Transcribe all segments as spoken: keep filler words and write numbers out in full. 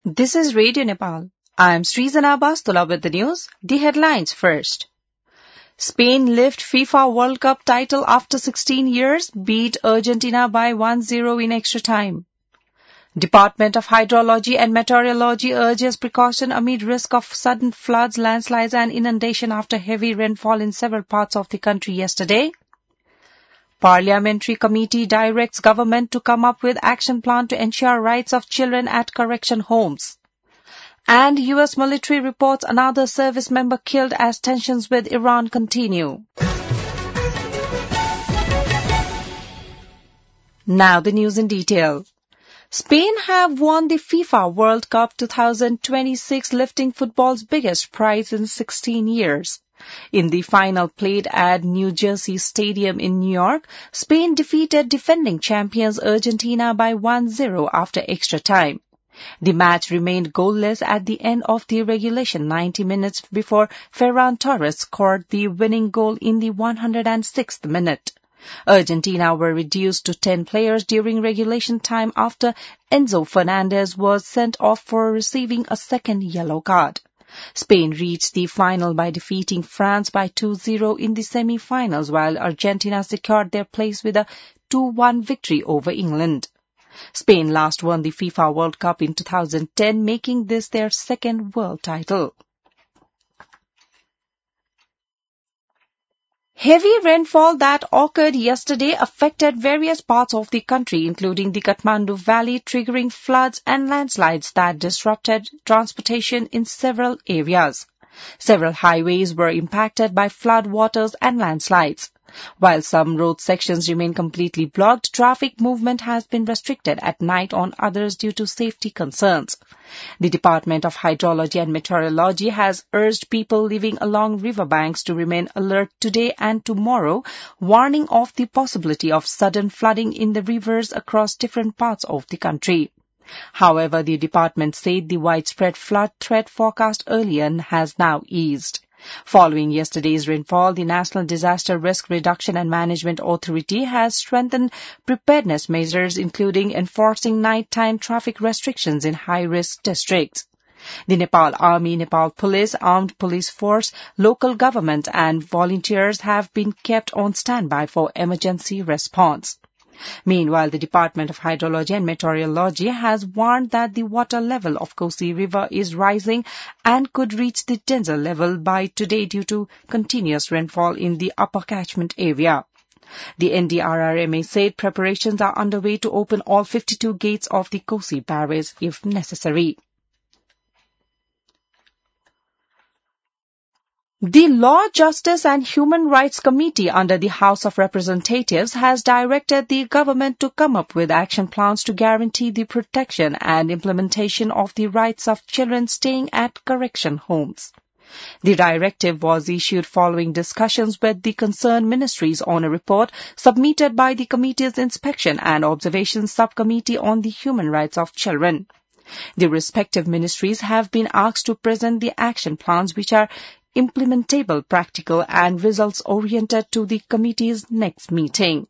This is Radio Nepal. I am Srizana Bastula with the news. The headlines first. Spain lift FIFA World Cup title after sixteen years, beat Argentina by one zero in extra time. Department of Hydrology and Meteorology urges precaution amid risk of sudden floods, landslides and inundation after heavy rainfall in several parts of the country yesterday. Parliamentary committee directs government to come up with action plan to ensure rights of children at correction homes. And U S military reports another service member killed as tensions with Iran continue. Now the news in detail. Spain have won the FIFA World Cup twenty twenty-six, lifting football's biggest prize in sixteen years. In the final played at New Jersey Stadium in New York, Spain defeated defending champions Argentina by one zero after extra time. The match remained goalless at the end of the regulation ninety minutes before Ferran Torres scored the winning goal in the one hundred sixth minute. Argentina were reduced to ten players during regulation time after Enzo Fernandez was sent off for receiving a second yellow card. Spain reached the final by defeating France by two zero in the semi-finals, while Argentina secured their place with a two one victory over England. Spain last won the FIFA World Cup in two thousand ten, making this their second world title. Heavy rainfall that occurred yesterday affected various parts of the country, including the Kathmandu Valley, triggering floods and landslides that disrupted transportation in several areas. Several highways were impacted by flood waters and landslides. While some road sections remain completely blocked, traffic movement has been restricted at night on others due to safety concerns. The Department of Hydrology and Meteorology has urged people living along riverbanks to remain alert today and tomorrow, warning of the possibility of sudden flooding in the rivers across different parts of the country. However, the department said the widespread flood threat forecast earlier has now eased. Following yesterday's rainfall, the National Disaster Risk Reduction and Management Authority has strengthened preparedness measures, including enforcing nighttime traffic restrictions in high-risk districts. The Nepal Army, Nepal Police, Armed Police Force, local government and volunteers have been kept on standby for emergency response. Meanwhile, the Department of Hydrology and Meteorology has warned that the water level of Kosi River is rising and could reach the danger level by today due to continuous rainfall in the upper catchment area. The N D R R M A said preparations are underway to open all fifty-two gates of the Kosi barrage if necessary. The Law, Justice and Human Rights Committee under the House of Representatives has directed the government to come up with action plans to guarantee the protection and implementation of the rights of children staying at correction homes. The directive was issued following discussions with the concerned ministries on a report submitted by the committee's Inspection and Observation Subcommittee on the Human Rights of Children. The respective ministries have been asked to present the action plans which are implementable, practical and results-oriented to the committee's next meeting.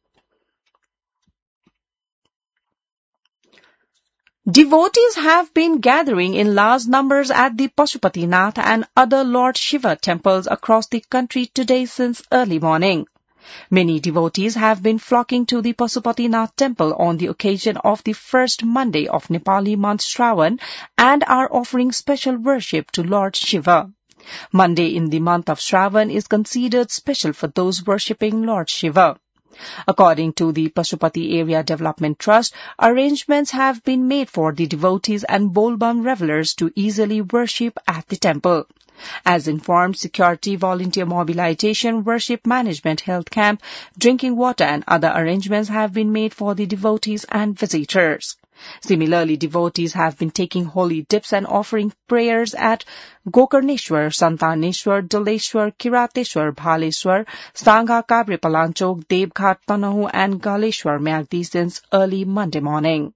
Devotees have been gathering in large numbers at the Pashupatinath and other Lord Shiva temples across the country today since early morning. Many devotees have been flocking to the Pashupatinath temple on the occasion of the first Monday of Nepali month Shravan and are offering special worship to Lord Shiva. Monday in the month of Shravan is considered special for those worshipping Lord Shiva. According to the Pashupati Area Development Trust, arrangements have been made for the devotees and Bolbam revelers to easily worship at the temple. As informed, security, volunteer mobilization, worship management, health camp, drinking water and other arrangements have been made for the devotees and visitors. Similarly, devotees have been taking holy dips and offering prayers at Gokarneshwar, Santaneshwar, Daleshwar, Kirateshwar, Bhaleshwar, Sangha Kabre Palanchok, Devghat Tanahu and Galeshwar Myagdi since early Monday morning.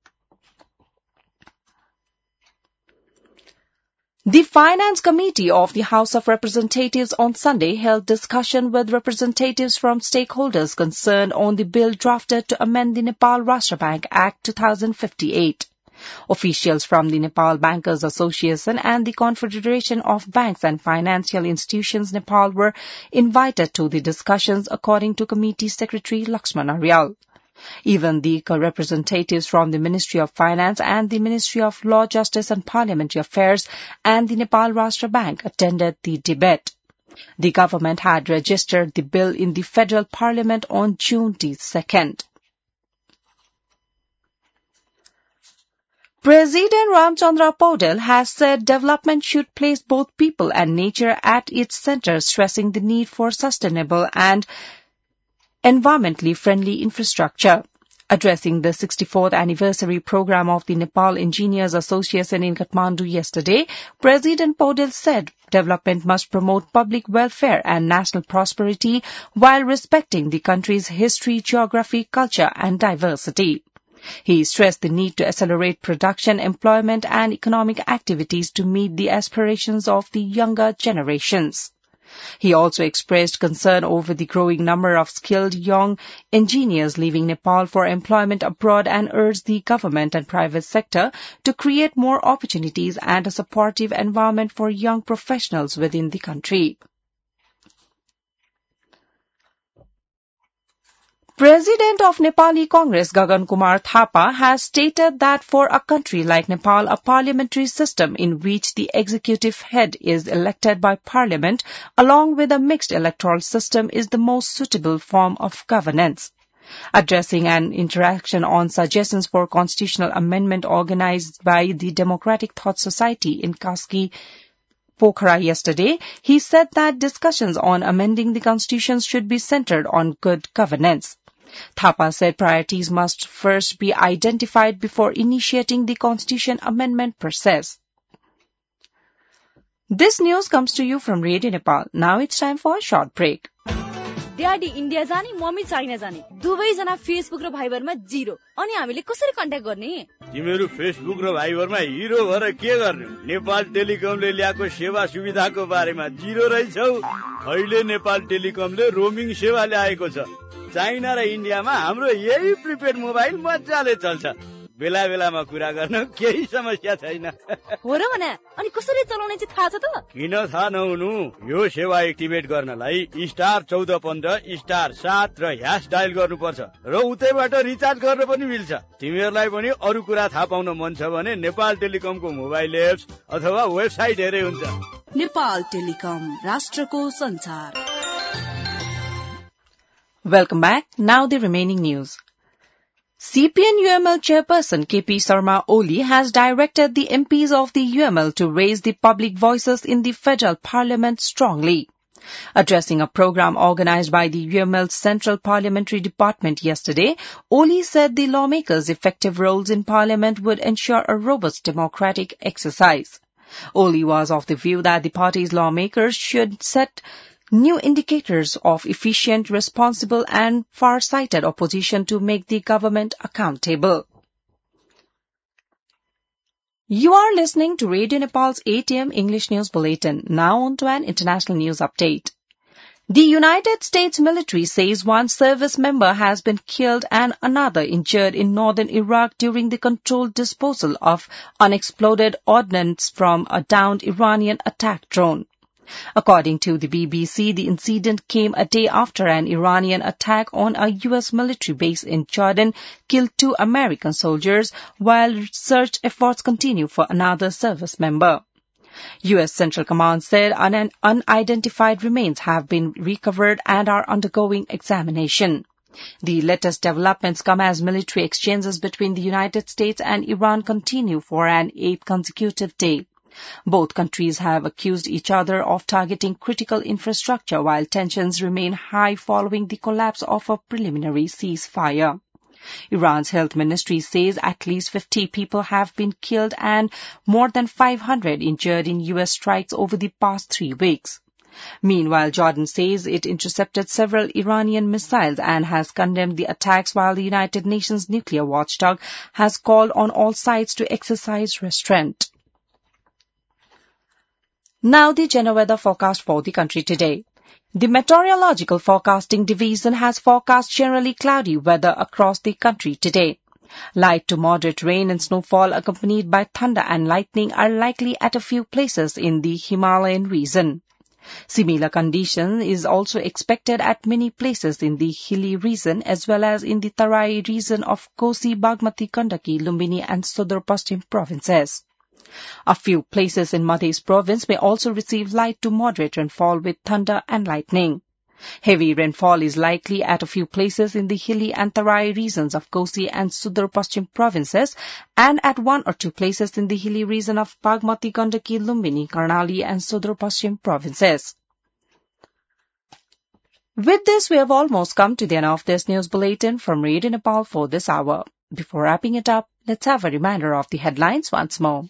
The Finance Committee of the House of Representatives on Sunday held discussion with representatives from stakeholders concerned on the bill drafted to amend the Nepal Rashtra Bank Act two thousand fifty-eight. Officials from the Nepal Bankers Association and the Confederation of Banks and Financial Institutions Nepal were invited to the discussions, according to Committee Secretary Lakshman Aryal. Even the representatives from the Ministry of Finance and the Ministry of Law, Justice and Parliamentary Affairs and the Nepal Rashtra Bank attended the debate. The government had registered the bill in the Federal Parliament on June second. President Ramchandra Paudel has said development should place both people and nature at its center, stressing the need for sustainable and environmentally friendly infrastructure. Addressing the sixty-fourth anniversary program of the Nepal Engineers Association in Kathmandu yesterday, President Paudel said development must promote public welfare and national prosperity while respecting the country's history, geography, culture and diversity. He stressed the need to accelerate production, employment and economic activities to meet the aspirations of the younger generations. He also expressed concern over the growing number of skilled young engineers leaving Nepal for employment abroad and urged the government and private sector to create more opportunities and a supportive environment for young professionals within the country. President of Nepali Congress Gagan Kumar Thapa has stated that for a country like Nepal, a parliamentary system in which the executive head is elected by parliament along with a mixed electoral system is the most suitable form of governance. Addressing an interaction on suggestions for constitutional amendment organized by the Democratic Thought Society in Kaski, Pokhara yesterday, he said that discussions on amending the constitution should be centered on good governance. Thapa said priorities must first be identified before initiating the constitution amendment process. This news comes to you from Radio Nepal. Now it's time for a short break. Daddy India जाने mummy China जाने दुवैजना Facebook र भाइबरमा zero अनि हामीले कसरी contact गर्ने तिमीहरू Facebook र भाइबरमा हिरो भएर के गर्ने नेपाल टेलिकमले ल्याएको सेवा सुविधाको बारेमा जिरो रहेछौ अहिले नेपाल टेलिकमले रोमिङ सेवा ल्याएको छ चाइना र इन्डियामा हाम्रो यही प्रिपेड मोबाइल मजाले चल्छ बेला बेलामा कुरा गर्न केही समस्या छैन हो र भने अनि कसरी चलाउने चाहिँ थाहा छ त किन थाहा नहुनु यो सेवा एक्टिभेट गर्नलाई स्टार चौध पन्ध्र स्टार सात र ह्यास डायल गर्नुपर्छ र उतैबाट रिचार्ज गर्न पनि मिल्छ तिमीहरूलाई पनि अरू कुरा थाहा पाउन मन छ भने नेपाल टेलिकमको मोबाइल एप्स अथवा वेबसाइट हेरे हुन्छ नेपाल टेलिकम राष्ट्रको संचार Welcome back. Now the remaining news. C P N U M L chairperson K P Sharma Oli has directed the M Ps of the U M L to raise the public voices in the federal parliament strongly. Addressing a program organized by the U M L's Central Parliamentary Department yesterday, Oli said the lawmakers' effective roles in parliament would ensure a robust democratic exercise. Oli was of the view that the party's lawmakers should set new indicators of efficient, responsible and far-sighted opposition to make the government accountable. You are listening to Radio Nepal's eight a m English News Bulletin. Now on to an international news update. The United States military says one service member has been killed and another injured in northern Iraq during the controlled disposal of unexploded ordnance from a downed Iranian attack drone. According to the B B C, the incident came a day after an Iranian attack on a U S military base in Jordan killed two American soldiers, while search efforts continue for another service member. U S Central Command said un- unidentified remains have been recovered and are undergoing examination. The latest developments come as military exchanges between the United States and Iran continue for an eighth consecutive day. Both countries have accused each other of targeting critical infrastructure while tensions remain high following the collapse of a preliminary ceasefire. Iran's health ministry says at least fifty people have been killed and more than five hundred injured in U S strikes over the past three weeks. Meanwhile, Jordan says it intercepted several Iranian missiles and has condemned the attacks, while the United Nations nuclear watchdog has called on all sides to exercise restraint. Now the general weather forecast for the country today. The Meteorological Forecasting Division has forecast generally cloudy weather across the country today. Light to moderate rain and snowfall accompanied by thunder and lightning are likely at a few places in the Himalayan region. Similar condition is also expected at many places in the hilly region as well as in the Tarai region of Kosi, Bagmati, Gandaki, Lumbini and Sudar Paschim provinces. A few places in Madhya province may also receive light to moderate rainfall with thunder and lightning. Heavy rainfall is likely at a few places in the hilly and Tarai regions of Kosi and Sudar Paschim provinces and at one or two places in the hilly region of Bagmati, Gandaki, Lumbini, Karnali and Sudar Paschim provinces. With this, we have almost come to the end of this news bulletin from Radio Nepal for this hour. Before wrapping it up, let's have a reminder of the headlines once more.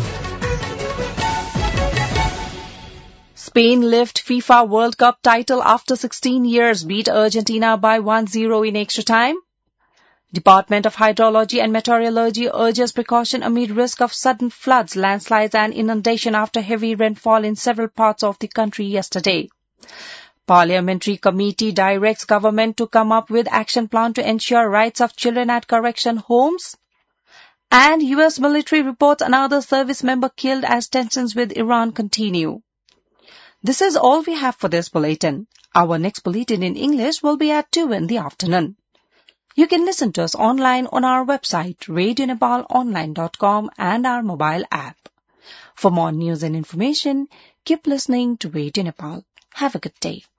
Spain lift FIFA World Cup title after sixteen years, beat Argentina by one zero in extra time. Department of Hydrology and Meteorology urges precaution amid risk of sudden floods, landslides and inundation after heavy rainfall in several parts of the country yesterday. Parliamentary committee directs government to come up with action plan to ensure rights of children at correction homes. And U S military reports another service member killed as tensions with Iran continue. This is all we have for this bulletin. Our next bulletin in English will be at two in the afternoon. You can listen to us online on our website, radio nepal online dot com and our mobile app. For more news and information, keep listening to Radio Nepal. Have a good day.